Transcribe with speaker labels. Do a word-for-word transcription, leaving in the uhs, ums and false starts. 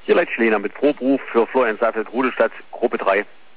Speaker 1: Hier Leitsch Lehner mit Proberuf für Florian Safeld, Rudelstadt, Gruppe drei.